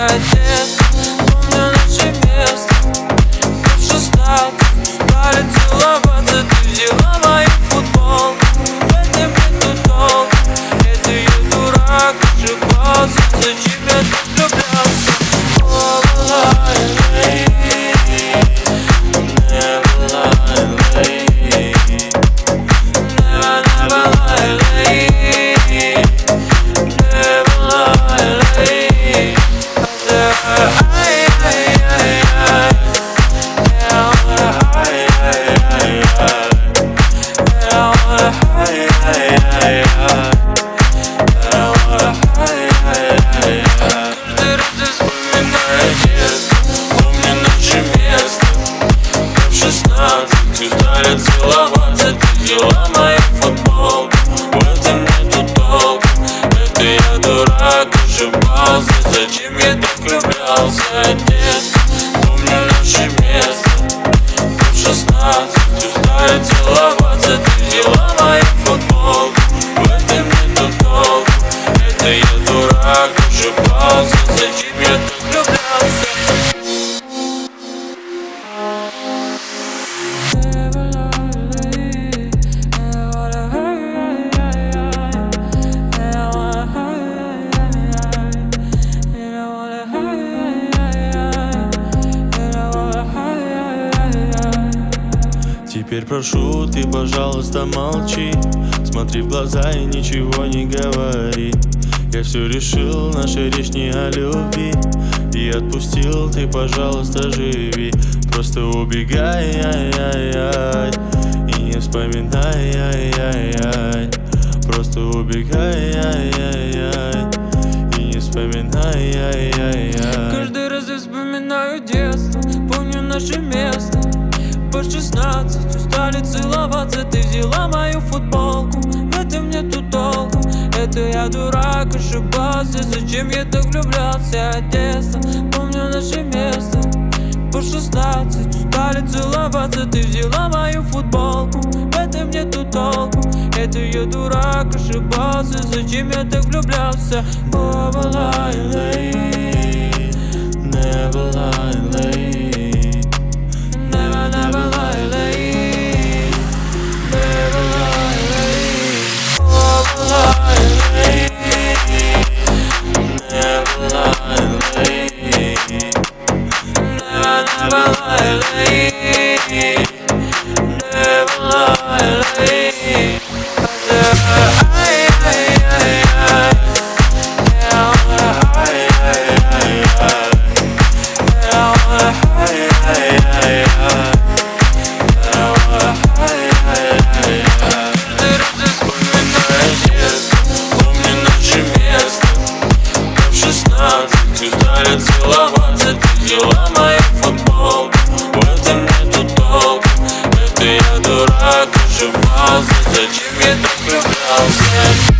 детство. Помню наше место. В 16 стали целоваться. Ты взяла мою футболку. В этом нету толку. Это я дурак, ошибался. Зачем я так влюблялся? Стали целоваться, ты взяла мою футболку. В этом нету толку. Это я дурак, ошибался. Зачем я так влюблялся? Детство, помню наше место. В 16 стали целоваться, ты взяла мою футболку. В этом нету толку. Это я дурак, ошибался. Зачем я так влюблялся? Теперь прошу, ты, пожалуйста, молчи. Смотри в глаза и ничего не говори. Я все решил, наша речь не о любви. И отпустил, ты, пожалуйста, живи. Просто убегай, ай-яй-яй, и не вспоминай, ай-яй-яй. Просто убегай, ай-яй-яй, и не вспоминай, ай-яй-яй. Каждый раз я вспоминаю детство. Помню наше место. По 16 устали целоваться. Ты взяла мою футболку. В этом нету толку. Это я дурак, ошибался. Зачем я так влюблялся? Детство, помню наше место. По 16 устали целоваться. Ты взяла мою футболку. В этом нету толку. Это я дурак, ошибался. Зачем я так влюблялся? Never lie late. Never lie late. Стали целоваться, ты взяла мою футболку. В этом нету толку. Это я дурак, ошибался. Зачем я так влюблялся?